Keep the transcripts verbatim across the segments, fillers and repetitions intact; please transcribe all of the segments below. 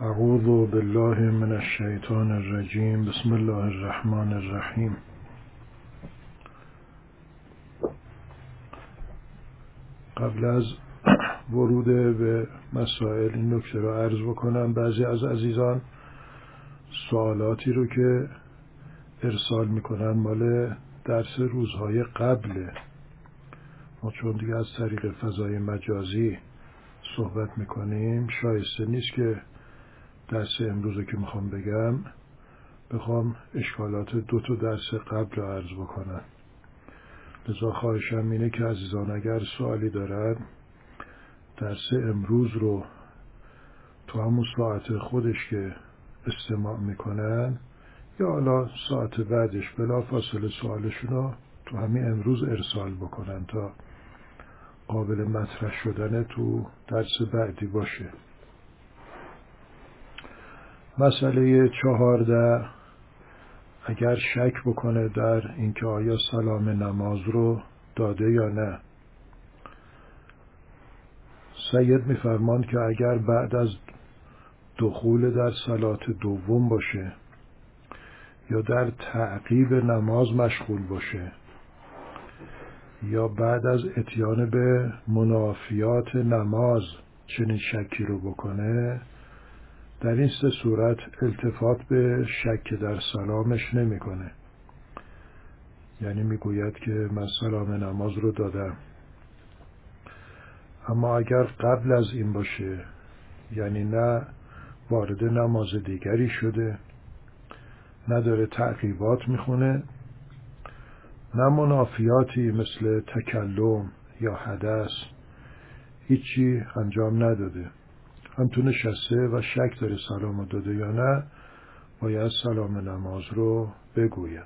اعوذ بالله من الشیطان الرجیم. بسم الله الرحمن الرحیم. قبل از ورود به مسائل این نکته رو عرض بکنم. بعضی از عزیزان سوالاتی رو که ارسال میکنن مال درس روزهای قبله. ما چون دیگه از طریق فضای مجازی صحبت میکنیم، شایسته نیست که درس امروزه که میخوام بگم بخوام اشکالات دو تا درس قبل رو عرض بکنم. لذا خواهشم اینه که عزیزان اگر سوالی دارن درس امروز رو تو همون ساعت خودش که استماع میکنن یا حالا ساعت بعدش بلا فاصله سوالشون رو تو همین امروز ارسال بکنن تا قابل مطرح شدن تو درس بعدی باشه. مسئله چهارده، اگر شک بکنه در اینکه آیا سلام نماز رو داده یا نه. سید میفرمان که اگر بعد از دخول در صلات دوم باشه یا در تعقیب نماز مشغول باشه یا بعد از اتیان به منافیات نماز چنین شکی رو بکنه، در این سه صورت التفات به شک در سلامش نمیکنه. یعنی میگوید که من سلام نماز رو دادم. اما اگر قبل از این باشه، یعنی نه وارد نماز دیگری شده، نداره تعقیبات میخونه، نه منافیاتی مثل تکلم یا حدث هیچی انجام نداده، هم تو نشسته و شک داره سلام داده یا نه، باید سلام نماز رو بگوید.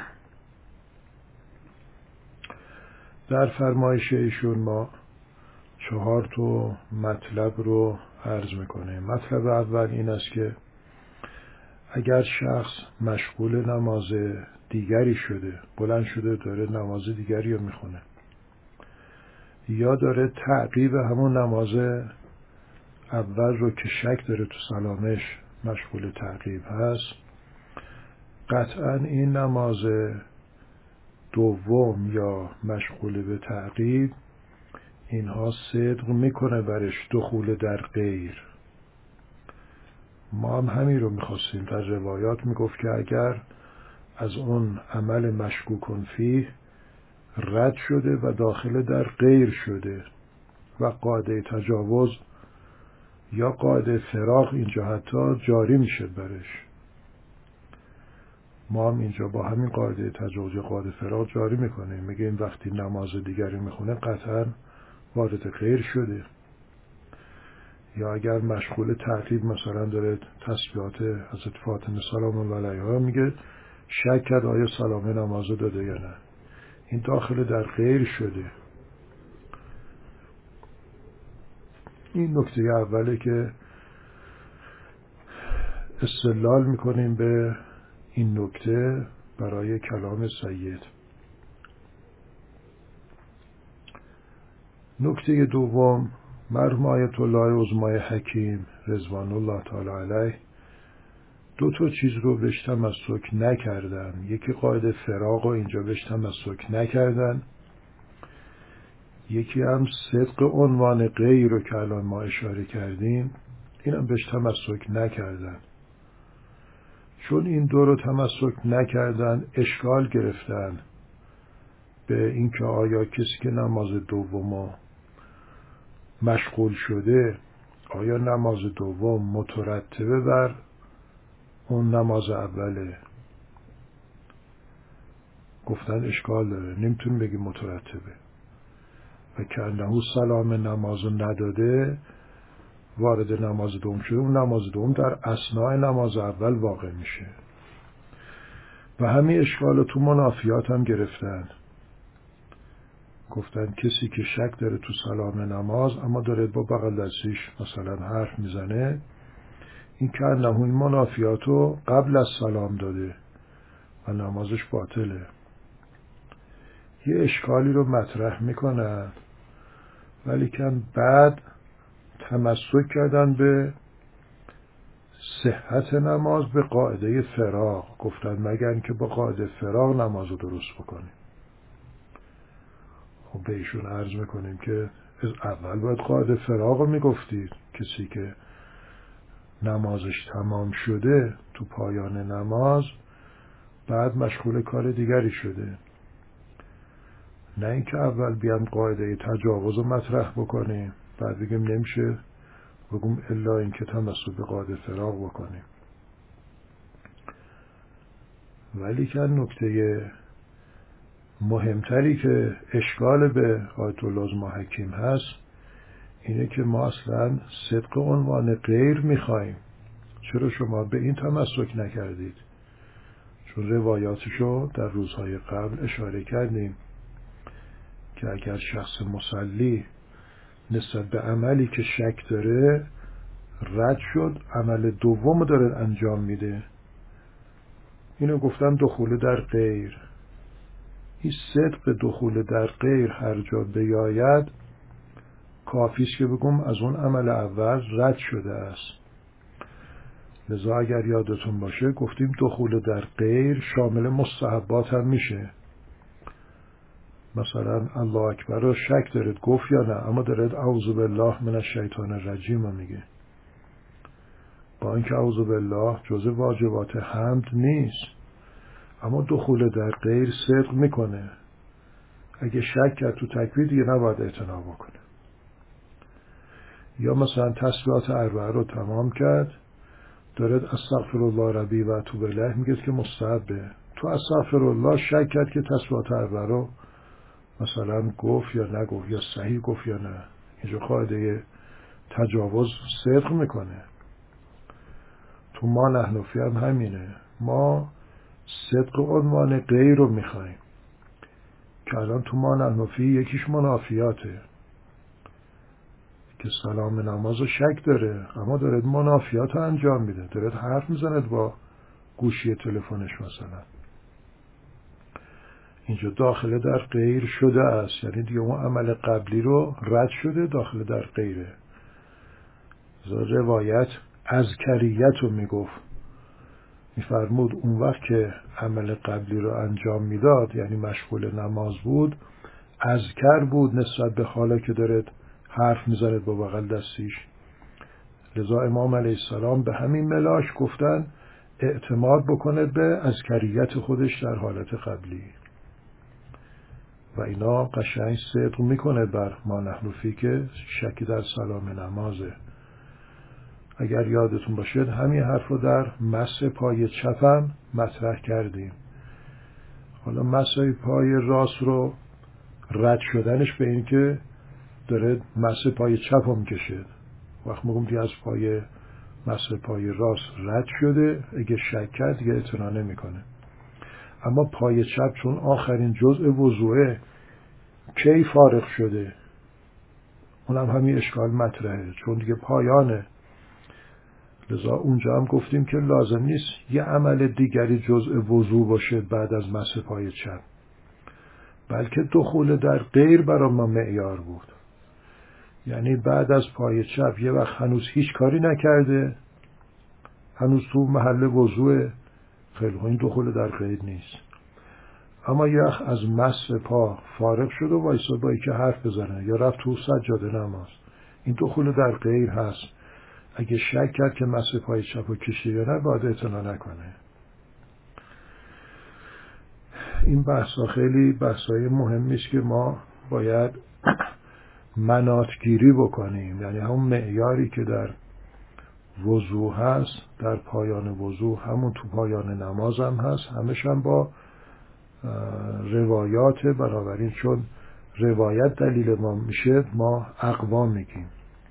در فرمایش ایشون ما چهار تا مطلب رو عرض میکنه. مطلب اول این است که اگر شخص مشغول نماز دیگری شده، بلند شده داره نماز دیگری رو میخونه یا داره تعقیب همون نماز اول رو که شک داره تو سلامش مشغول تعقیب هست، قطعا این نماز دوم یا مشغول به تعقیب اینها صدق میکنه برش دخول در غیر. ما هم همین رو میخواستیم. در روایات میگفت که اگر از اون عمل مشکوکن فیه رد شده و داخل در غیر شده و قاعده تجاوز یا قاعده فراغ اینجا حتی جاری میشه برش، ما هم اینجا با همین قاعده تجاوز یا قاعده فراغ جاری میکنیم. میگه این وقتی نماز دیگری میخونه قطعا وارد غیر شده. یا اگر مشغول تعقیب مثلا داره تسبیحات حضرت فاطمه سلام الله علیها میگه شک کرد آیا سلام نماز داده یا نه، این داخل در غیر شده. این نکته اوله که استدلال میکنیم به این نکته برای کلام سید. نکته دوم، مرحوم آیت الله عظمای حکیم رضوان الله تعالی علیه دو تا چیز رو بهش تمسک نکردن. یکی قاعده فراغ و اینجا بهش تمسک نکردن، یکی هم صدق عنوان غیر رو که الان ما اشاره کردیم این هم بهش تمسک نکردن. چون این دو رو تمسک نکردن اشکال گرفتن به اینکه آیا کسی که نماز دوم مشغول شده آیا نماز دوم مترتبه بر اون نماز اوله. گفتن اشکال داره، نمیتونیم بگیم مترتبه. و که انه سلام نماز نداده وارد نماز دوم شده، اون نماز دوم در اثناء نماز اول واقع میشه. و همین اشکال تو منافیات هم گرفتن. گفتن کسی که شک داره تو سلام نماز اما داره با بغل دستیش مثلا حرف میزنه، این که انه این منافیاتو قبل از سلام داده و نمازش باطله. یه اشکالی رو مطرح میکنن ولی کن بعد تمسک کردن به صحت نماز به قاعده فراغ. گفتن مگر اینکه با قاعده فراغ نماز رو درست بکنیم. خب به ایشون عرض میکنیم که اول باید قاعده فراغ رو میگفتید. کسی که نمازش تمام شده تو پایان نماز بعد مشغول کار دیگری شده، نه اینکه اول بیام قاعده تجاوز رو مطرح بکنیم بعد بگیم نمیشه، بگم الا اینکه تمسک به قاعده فراغ بکنیم. ولی که نکته مهمتری که اشکال به آیت الله ما حکیم هست اینه که ما اصلا صدق عنوان غیر میخوایم. چرا شما به این تمسک نکردید؟ چون روایاتشو در روزهای قبل اشاره کردیم که اگر شخص مصلی نسبت به عملی که شک داره رد شد، عمل دوم داره انجام میده، اینو گفتم دخول در غیر. این صدق دخول در غیر هر جا بیاید کافیست که بگم از اون عمل اول رد شده است. لذا اگر یادتون باشه گفتیم دخول در غیر شامل مستحبات هم میشه. مثلا الله اکبر رو شک دارید گفت یا نه، اما دارید اعوذ بالله من الشیطان الرجیم رو میگه، با اینکه اعوذ بالله جزء واجبات حمد نیست، اما دخول در غیر صدق میکنه. اگه شک کرد تو تکبیر دیگه نباید اعتنا بکنه. یا مثلا تسبیحات اربعه رو تمام کرد دارد استغفر الله ربی و اتوب الیه میگه که مستحبه، تو استغفر الله شک کرد که تسبیحات اربعه رو مثلا گفت یا نگفت یا صحیح گفت یا نه، اینجا قاعده تجاوز صدق میکنه. تو ما نحنفی هم همینه، ما صدق عنوان غیر رو میخوایم که الان تو ما نحنفی یکیش منافیاته که سلام نماز رو شک داره اما دارد منافیات رو انجام میده، دارد حرف میزند با گوشی تلفنش مثلا، اینجا داخل در غیر شده است، یعنی دیگه اون عمل قبلی رو رد شده داخل در غیره. روایت اذکریت رو میگفت، میفرمود اون وقت که عمل قبلی رو انجام میداد یعنی مشغول نماز بود، اذکر بود نسبت به حالا که دارد حرف میزند با بغل دستیش. لذا امام علیه السلام به همین ملاش گفتن اعتماد بکنه به اذکریت خودش در حالت قبلی و اینا قشنگ صدق میکنه بر ما نحنفی که شکی در سلام نمازه. اگر یادتون باشد همین حرف رو در مس پای چپم مطرح کردیم. حالا مس پای راست رو رد شدنش به این که داره مس پای چپ رو میکشه، وقت میگم دیگه از پای مس پای راست رد شده، اگه شک کرد دیگه اعتنا نمیکنه. اما پای چپ چون آخرین جزء وضوعه کی فارغ شده، اونم همین اشکال مطرحه چون دیگه پایانه. لذا اونجا هم گفتیم که لازم نیست یه عمل دیگری جزء وضو باشه بعد از مس پای چپ، بلکه دخول در غیر برای ما معیار بود. یعنی بعد از پای چپ یه وقت هنوز هیچ کاری نکرده، هنوز تو محل وضوء، خیلی این دخول در غیر نیست. اما یه وقت از مس پا فارغ شد و وایسا با که حرف بزنه یا رفت تو سجاده نماز، این دخول در غیر هست. اگه شک کرد که مس پای چپ و کشید یا نه باید اعتنا نکنه. این بحثا خیلی بحثای مهمی است که ما باید مناطگیری بکنیم، یعنی همون معیاری که در وضو هست در پایان وضو همون تو پایان نماز هم هست، همش هم با روایات. بنابراین چون روایت دلیل ما میشه ما اقوا میگیم.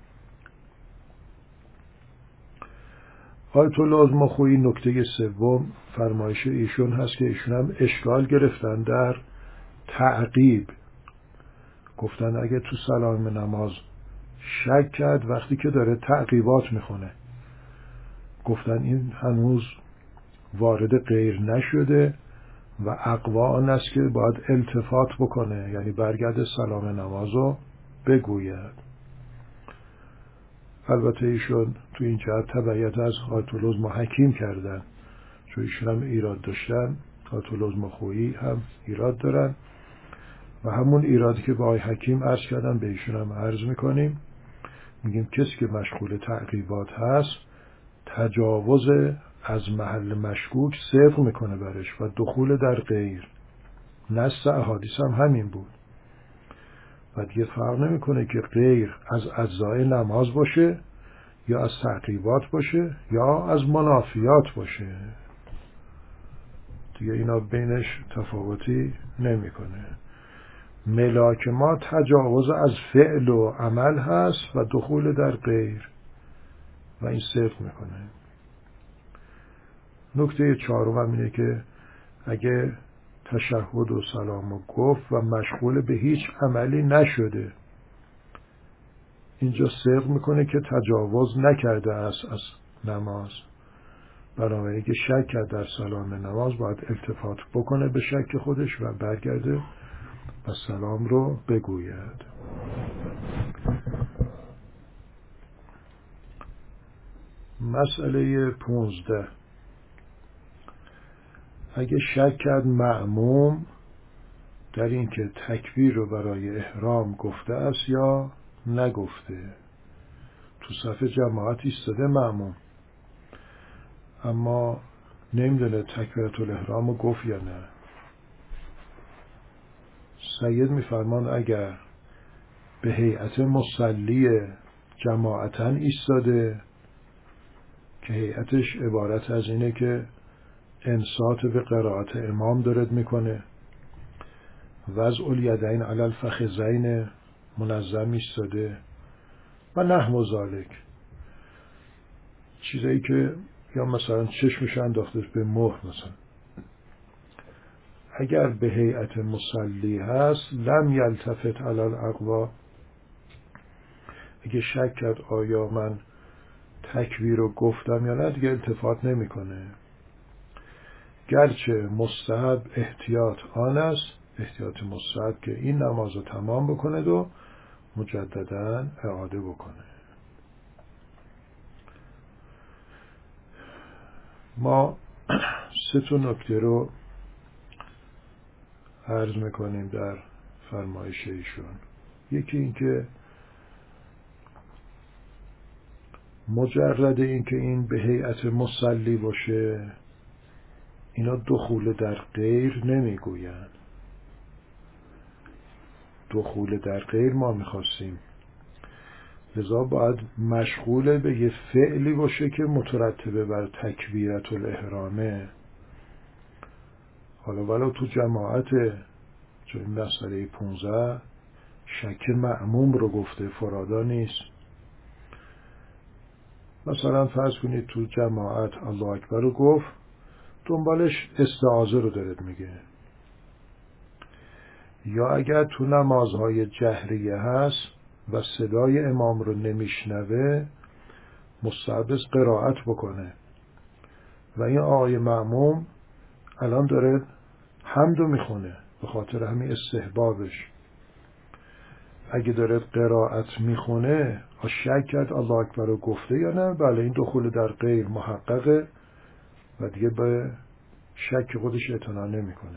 آیت الله مخویی نکته سوم فرمایش ایشون هست که ایشون هم اشکال گرفتن در تعقیب. گفتن اگه تو سلام نماز شک کرد وقتی که داره تعقیبات میخونه، گفتن این هنوز وارد غیر نشده و اقوا آن است که باید التفات بکنه، یعنی برگرد سلام نماز رو بگوید. البته ایشون تو این جهت تبعیت از آیت العظما حکیم کردن، چون ایشون هم ایراد داشتن، آیت العظما خویی هم ایراد دارن و همون ایرادی که با آی حکیم عرض کردن به ایشون هم عرض میکنیم. میگیم کسی که مشغول تعقیبات هست تجاوز از محل مشکوک صفر میکنه برش و دخول در غیر. نص احادیث هم همین بود و دیگه فرق نمیکنه که غیر از اجزای نماز باشه یا از تعقیبات باشه یا از منافیات باشه، دیگه اینا بینش تفاوتی نمیکنه. ملاک ما تجاوز از فعل و عمل هست و دخول در غیر و این صفر میکنه. نکته چهارم اینه که اگه تشهد و سلام و گفت و مشغول به هیچ عملی نشده، اینجا صدق میکنه که تجاوز نکرده است از نماز. بنابراین که شک کرد در سلام نماز باید التفات بکنه به شک خودش و برگرده و سلام رو بگوید. مسئله پونزده، اگه شک کرد مأموم در این که تکبیر رو برای احرام گفته است یا نگفته، تو صف جماعت ایستاده مأموم اما نمیدونه تکبیرت الاحرام رو گفت یا نه. سید میفرمان اگر به هیئت مصلی جماعتاً ایستاده که هیئتش عبارت از اینه که انصات به قرائت امام دارد میکنه، وضع الیدین علی الفخذین منظم ایستاده و نحو ذالک، چیزایی که یا مثلا چشمش انداخته به مهر مثلا. اگر به هیئت مصلی هست لم یلتفت علی الاقوا، اگه شک کرد آیا من تکبیر رو گفتم یا نه دیگه التفات نمیکنه. گرچه مستحب احتیاط آن است، احتیاط مستحب که این نماز رو تمام بکنه و مجددا اعاده بکنه. ما سه تا نکته رو عرض میکنیم در فرمایش ایشون. یکی این که مجرد این که این به هیئت مصلی باشه اینا دخول در غیر نمیگوین. دخول در غیر ما میخواستیم، لذا باید مشغول به یه فعلی باشه که مترتبه بر تکبیرت الاحرامه. حالا ولو تو جماعت، چون این مسئله پونزده شک مأموم رو گفته، فرادا نیست. مثلا فرض کنید تو جماعت الله اکبر رو گفت، دنبالش استعاذه رو دارد میگه. یا اگر تو نمازهای جهریه هست و صدای امام رو نمیشنوه مستحب است قرائت بکنه و این آقای مأموم الان داره حمدو میخونه به خاطر همین استحبابش. اگه داره قرائت میخونه و شک کرد الله اکبر رو گفته یا نه، بله این دخول در غیر محققه و دیگه به شک خودش اعتنا نمیکنه.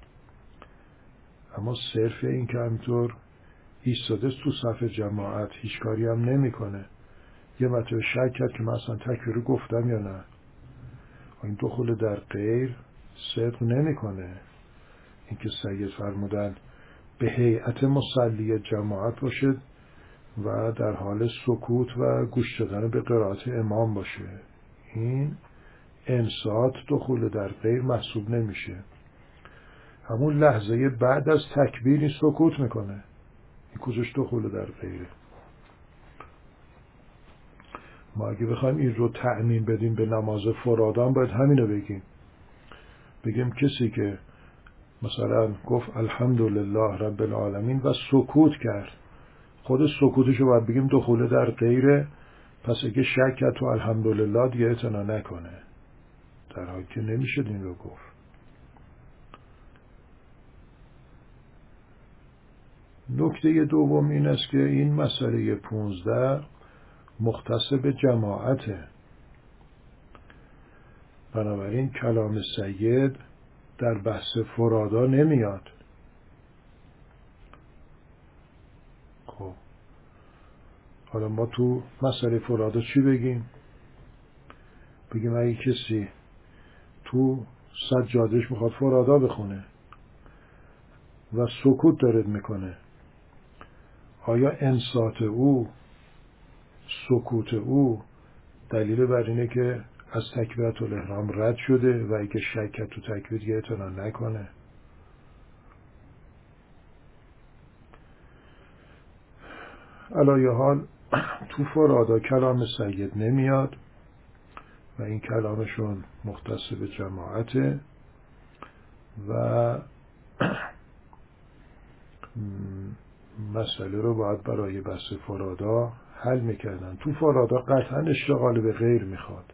اما صرف این که همینطور ایستاده تو صف جماعت هیچ کاری هم نمیکنه، یه مرتبه شک کرد که من اصلا تکبیر رو گفتم یا نه، این دخول در غیر صدق نمیکنه. این که سید فرمودن به هیئت مصلی جماعت باشد و در حال سکوت و گوش دادن به قرائت امام باشه، این انصات دخول در غیر محسوب نمیشه. همون لحظه بعد از تکبیر این سکوت میکنه، این کجاش دخول در غیره. ما اگه بخوایم این رو تعمیم بدیم به نماز فرادان باید همینو بگیم. بگیم کسی که مثلا گفت الحمدلله رب العالمین و سکوت کرد، خود سکوتشو باید بگیم دخول در غیره، پس اگه شک کرد تو الحمدلله دیگه اعتنا نکنه، در حالی که نمیشه این رو گفت. نکته دوم این است که این مسئله پونزده مختص به جماعته. بنابراین کلام سید در بحث فرادا نمیاد. خب حالا ما تو مسئله فرادا چی بگیم؟ بگیم اگه کسی تو سجادش میخواد فرادا بخونه و سکوت دارد میکنه، آیا انصات او، سکوت او دلیل بر اینه که از تکبیرت الاحرام رد شده و اگه شک تو تکبیر دیگه اعتنا نکنه؟ علایه حال تو فرادا کلام سید نمیاد و این کلامشون مختص به جماعته و مسئله رو باید برای بحث فرادا حل میکردن. تو فرادا قطعا اشتغال به غیر میخواد.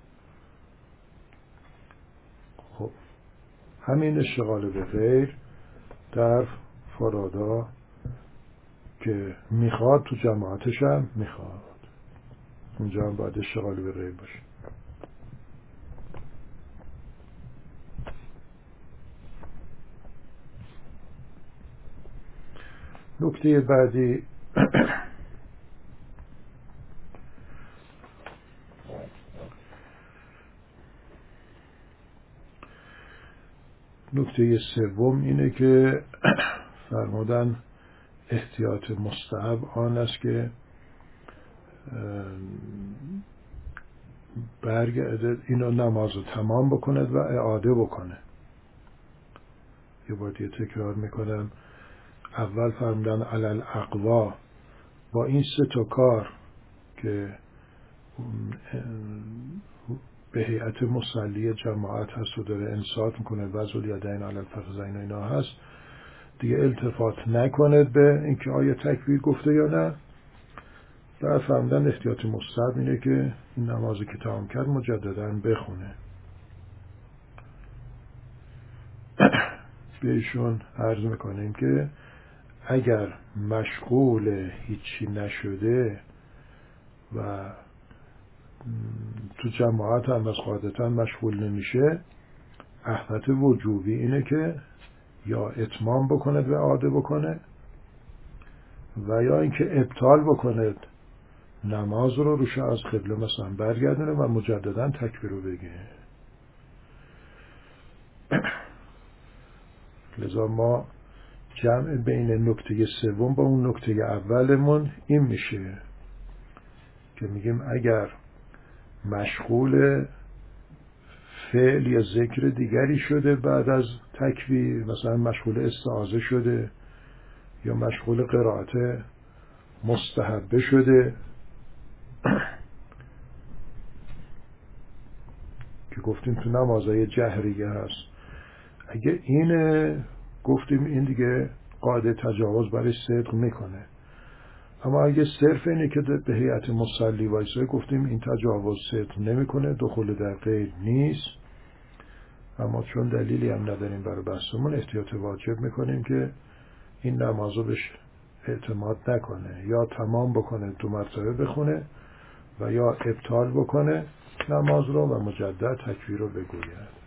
خب همین اشتغال به غیر در فرادا که میخواد تو جماعتش هم میخواد، اونجا هم باید اشتغال به غیر باشه. نکته بعدی نکته سوم اینه که فرمودن احتیاط مستحب آن است که برگردد اینو نماز رو تمام بکند و اعاده بکنه. یه بار دیگه تکرار میکنم، اول فرمودن علل اقوا، با این سه تا کار که به هیئت مصلی جماعت هست و داره انصات میکنه وضع الیدین علی الفخذین اینا هست، دیگه التفات نکنه به اینکه آیا تکبیر گفته یا نه. بعد فرمودن احتیاط مستحب اینه که این نمازی که تمام کرد مجددا بخونه. بهشون عرض میکنیم که اگر مشغول هیچی نشده و تو جماعت هم از قاعدتا مشغول نمیشه، احوط وجوبی اینه که یا اتمام بکند و اعاده بکنه و یا اینکه ابطال بکند نماز رو روش از قبله مثلا برگردونه و مجددا تکبیر رو بگه. لذا ما جمع بین نکته سوم با اون نکته اولمون این میشه که میگیم اگر مشغول فعل یا ذکر دیگری شده بعد از تکبیر، مثلا مشغول استعاذه شده یا مشغول قرائت مستحبه شده که گفتیم تو نمازهای جهریه هست، اگه اینه گفتیم این دیگه قاعده تجاوز برای صدق میکنه. اما اگه صرف اینه که به هیئت مصلی وایسه، گفتیم این تجاوز صدق نمیکنه، دخول در غیر نیست. اما چون دلیلی هم نداریم برای بحثمون، احتیاط واجب میکنیم که این نمازو بهش اعتماد نکنه، یا تمام بکنه دو مرتبه بخونه و یا ابطال بکنه نماز رو و مجدد تکبیر رو بگوید.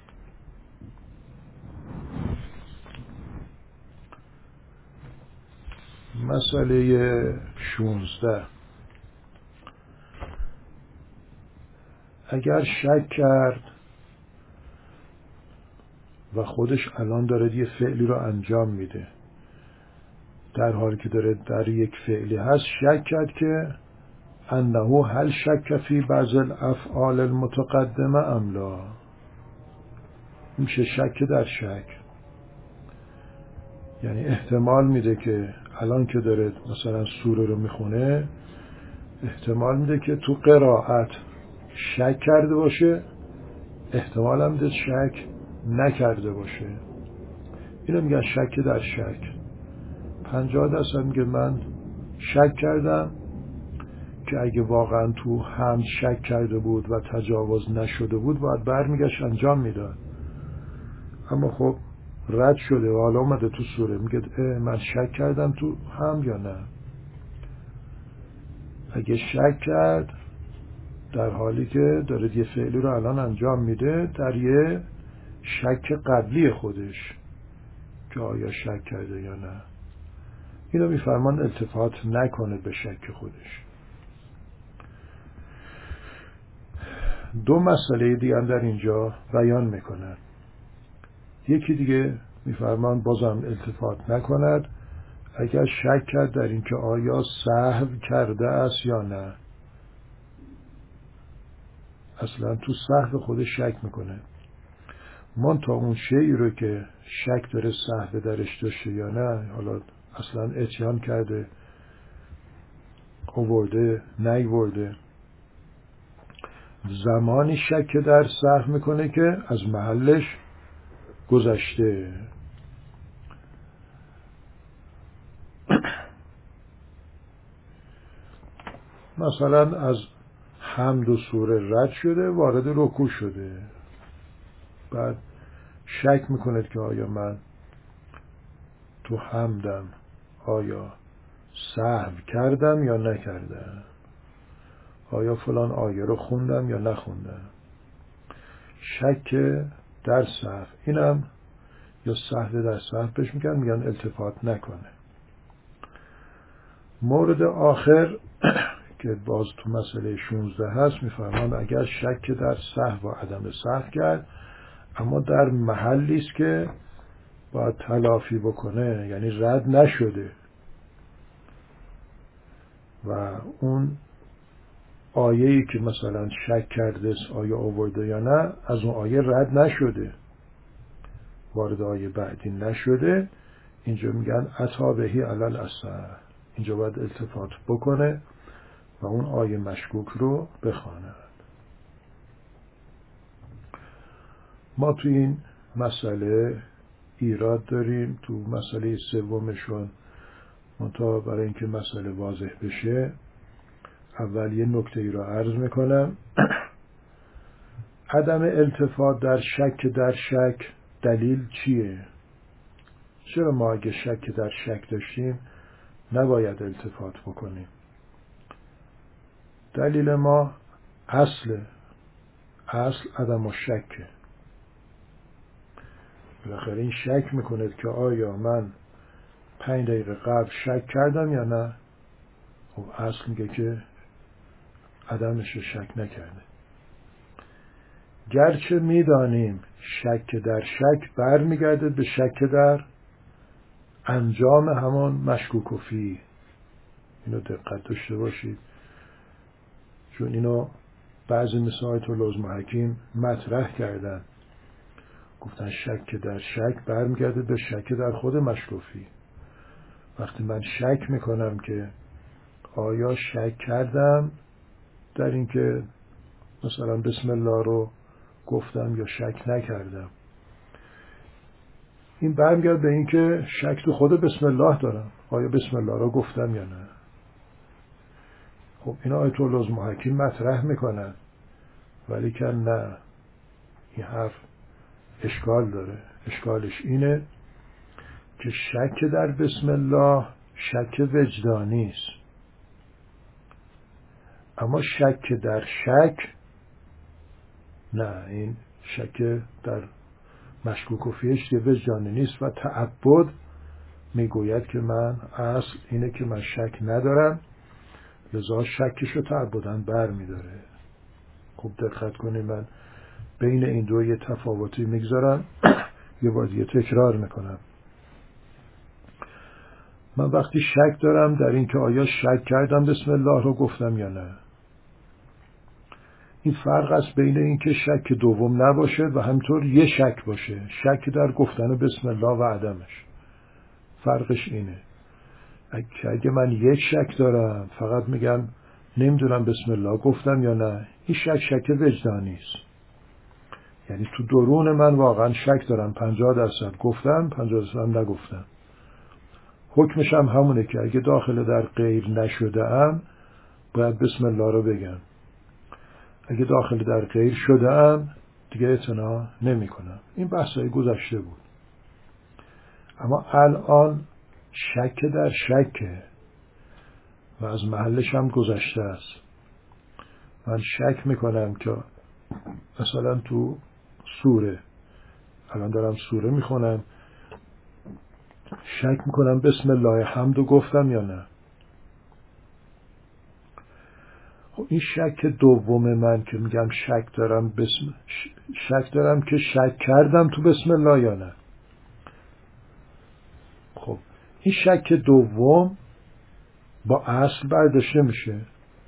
مسئله شونزده، اگر شک کرد و خودش الان داره یه فعلی رو انجام میده، در حالی که داره در یک فعلی هست شک کرد که انه هل شک فی بعض الافعال المتقدمه ام لا، میشه شک در شک، یعنی احتمال میده که الان که داره مثلا سوره رو میخونه احتمال میده که تو قرائت شک کرده باشه، احتمال هم میده شک نکرده باشه. اینو میگن شک در شک. پنجاه درصد میگه من شک کردم که اگه واقعا تو حمد شک کرده بود و تجاوز نشده بود باید برمیگشت انجام میداد، اما خب رد شده و حالا اومده تو سوره، میگه من شک کردم تو حمد یا نه. اگه شک کرد در حالی که داره یه فعلی رو الان انجام میده در یه شک قبلی خودش که آیا شک کرده یا نه. اینو میفرمان التفات نکنه به شک خودش. دو مسئله دیگه هم در اینجا بیان میکنن. یکی دیگه میفرمان بازم التفات نکند اگر شک کرد در اینکه آیا سهو کرده است یا نه. اصلا تو سهو خودش شک میکنه، من تا اون شیعی رو که شک داره سهو درش داشته یا نه، حالا اصلا اتیان کرده آورده نیورده، زمانی شک در سهو میکنه که از محلش گذشته. مثلا از حمد و سوره رد شده وارد رکوع شده، بعد شک میکنه که آیا من تو حمدم آیا سهو کردم یا نکردم، آیا فلان آیه رو خوندم یا نخوندم. شک در سهو، اینم یا سهو در سهو بهش میگن، میگن التفات نکنه. مورد آخر که باز تو مسئله شانزده هست میفرمان اگر شک در سهو و عدم سهو کرد اما در محلی است که باید تلافی بکنه، یعنی رد نشده و اون آیه‌ای که مثلا شک کرده است آیا آورده یا نه، از اون آیه رد نشده، وارد آیه بعدی نشده، اینجا میگن عطا بهی علل اثر، اینجا باید التفات بکنه و اون آیه مشکوک رو بخواند. ما تو این مسئله ایراد داریم، تو مسئله سومشون، منتها برای اینکه مسئله واضح بشه اول یه نکته ای رو عرض میکنم. عدم التفات در شک در شک دلیل چیه؟ چرا ما اگه شک در شک داشتیم نباید التفات بکنیم؟ دلیل ما اصل اصل عدم و شکه. بالاخره این شک میکنه که آیا من پنج دقیقه قبل شک کردم یا نه. خب اصل میگه که عدمش شک نکرده. گرچه میدانیم شک در شک برمیگرده به شک در انجام همون مشکوک و فی. اینو دقت داشته باشید، چون اینو بعضی مثال تو لازم حکیم مطرح کردن، گفتن شک در شک برمیگرده به شک در خود مشکوک و فی. وقتی من شک میکنم که آیا شک کردم در اینکه مثلا بسم الله رو گفتم یا شک نکردم، این برمیگرده به اینکه شک تو خود بسم الله دارم، آیا بسم الله رو گفتم یا نه. خب اینا آیت الله محکیم مطرح میکنن، ولی که نه، این حرف اشکال داره. اشکالش اینه که شک در بسم الله شک وجدانی است، اما شک در شک نه، این شک در مشکوک و فیش که وجدانی نیست و تعبد میگوید که من اصل اینه که من شک ندارم، لذا شکش رو تعبداً بر میداره. خوب دقت کنید، من بین این دو یه تفاوتی میگذارم یه بار دیگه تکرار میکنم. من وقتی شک دارم در این که آیا شک کردم بسم الله رو گفتم یا نه، این فرق است بین این که شک دوم نباشه و همینطور یه شک باشه، شک در گفتن بسم الله و عدمش. فرقش اینه. اگه من یک شک دارم فقط میگم نمیدونم بسم الله گفتم یا نه، این شک شک وجدانی است. یعنی تو درون من واقعا شک دارم، پنجاه درصد گفتم پنجاه درصد نگفتم. حکمش هم همونه که اگه داخل در غیر نشده ام باید بسم الله رو بگم، اگه داخل در غیر شده ام دیگه اعتنا نمی کنم. این بحثای گذشته بود. اما الان شک در شکه و از محلش هم گذشته است من شک میکنم که مثلا تو سوره، الان دارم سوره میخونم، شک میکنم بسم الله حمدو گفتم یا نه. خب این شک دوم من که میگم شک دارم بسم شک دارم که شک کردم تو بسم الله یا نه. خب این شک دوم با اصل برداشته میشه.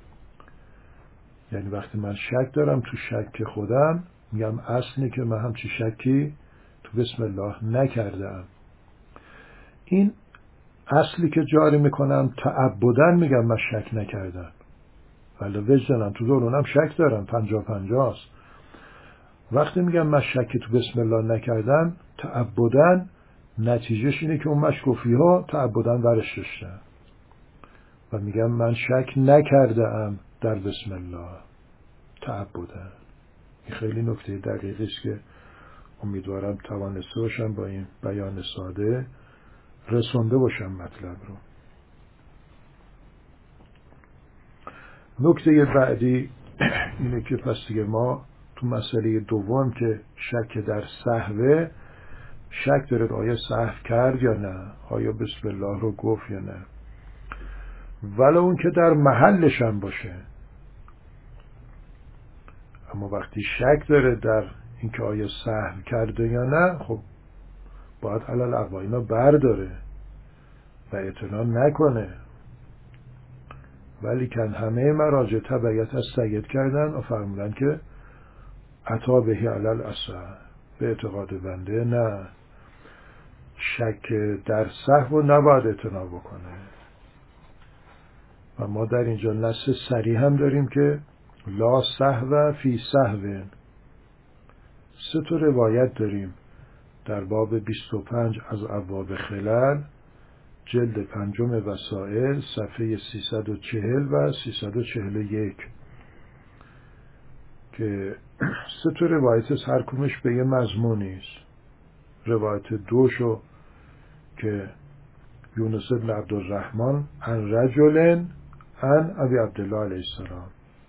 یعنی وقتی من شک دارم تو شک خودم، میگم اصلی که من همچی شکی تو بسم الله نکردم. این اصلی که جاری میکنم تعبدن میگم من شک نکردم، ولی وجدانم تو درونم شک دارم، پنجاه پنجاه است. وقتی میگم من شکی تو بسم الله نکردم تعبدن، نتیجهش اینه که اون مشکوفی ها تعبدن ورش داشتن و میگم من شک نکرده ام در بسم الله تعبدن. این خیلی نکته دقیقی است که امیدوارم توانسته باشم با این بیان ساده رسونده باشم مطلب رو. نکته بعدی اینه که پس دیگه ما تو مسئله دوم که شک در سهوه، شک دارد آیا سهو کرد یا نه، آیا بسم الله رو گفت یا نه، ولو اون که در محلش هم باشه. اما وقتی شک داره در اینکه آیا سهو کرده یا نه، خب باید علل اقواینا برداره و اعتنا نکنه. ولی کن همه مراجع تبعیت از سید کردن و فرمودن که عطا بهی علل اصح، به اعتقاد بنده نه، شک در سهو نباید اعتنا بکنه. و ما در اینجا نص صریح هم داریم که لا سهو فی سهو. سه تا روایت داریم در باب بیست و پنج از ابواب خلل، جلد پنجم وسائل، صفحه سیصد و چهل و سیصد و چهل و یک، که سه تا روایت است، هر کدومش به یه مضمونی است. روایت دوشو که یونس بن عبدالرحمن عن رجل عن ابی عبدالله علیه السلام،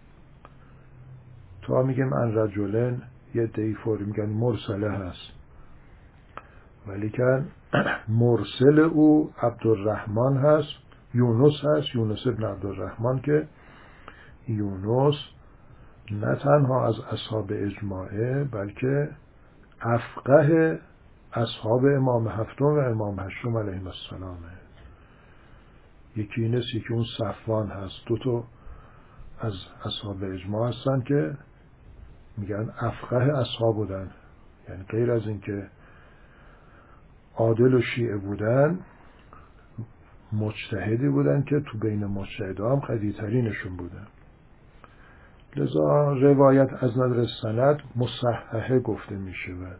تا میگیم عن رجل یه دی فوری میگن مرسله هست، ولی که مرسل او عبدالرحمن هست، یونس هست، یونس ابن عبدالرحمن، که یونس نه تنها از اصحاب اجماعه بلکه افقه اصحاب امام هفتم و امام هشتم علیهم السلامه. یکی این است، یکی اون صفوان هست. دو تا از اصحاب اجماع هستن که میگن افقه اصحاب بودن، یعنی غیر از این که عادل و شیعه بودن، مجتهدی بودن که تو بین مجتهدها هم قوی‌ترینشون بودن. لذا روایت از نظر سند مصححه گفته می شود.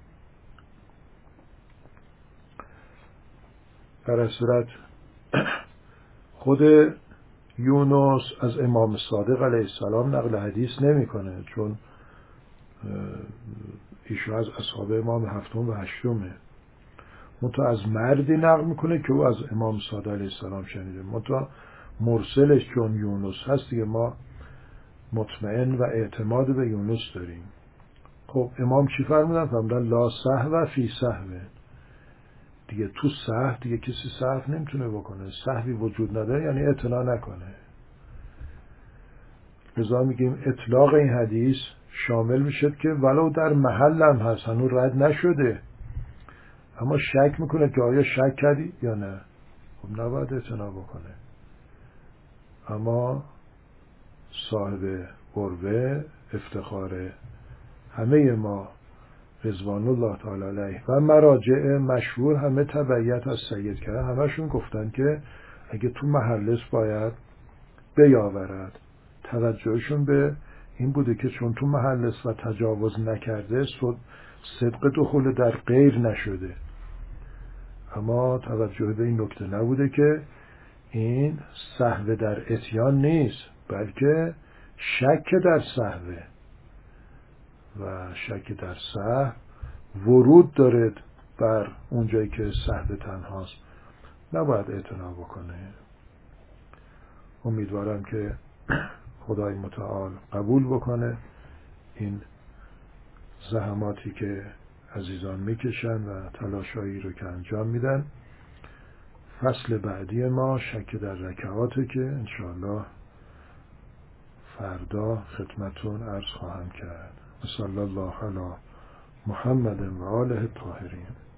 در صورت خود یونس از امام صادق علیه السلام نقل حدیث نمی کنه، چون ایشون از اصحاب امام هفتم و هشتمه. منتها از مردی نقل میکنه که او از امام صادق علیه السلام شنیده. منتها مرسلش چون یونس هست دیگه ما مطمئن و اعتماد به یونس داریم. خب امام چی فرمودن؟ فرمودن لا سهو فی سهو. دیگه تو سهو دیگه کسی سهو نمیتونه بکنه، سهوی وجود نداره، یعنی اعتنا نکنه. لذا میگیم اطلاق این حدیث شامل میشه که ولو در محل هم هست، هنوز رد نشده، اما شک میکنه که آیا شک کردی یا نه، خب نباید اعتنا بکنه. اما صاحب قربه، افتخار همه ما رضوان الله تعالی علیه و مراجع مشهور همه تبعیت از سید کردن، همشون گفتن که اگه تو محلس باید بیاورد. توجهشون به این بوده که چون تو محلس و تجاوز نکرده صدق دخول در غیر نشده. اما توجه به این نکته نبوده که این سهو در اتیان نیست، بلکه شک در سهوه، و شک در سهو ورود دارد بر اونجایی که سهو تنهاست، نباید اعتنا بکنه. امیدوارم که خدای متعال قبول بکنه این زحماتی که عزیزان میکشن و تلاشایی رو که انجام میدن. فصل بعدی ما شک در رکعاته که انشاءالله فردا خدمتون عرض خواهم کرد. صلی الله علی محمد و آله الطاهرین.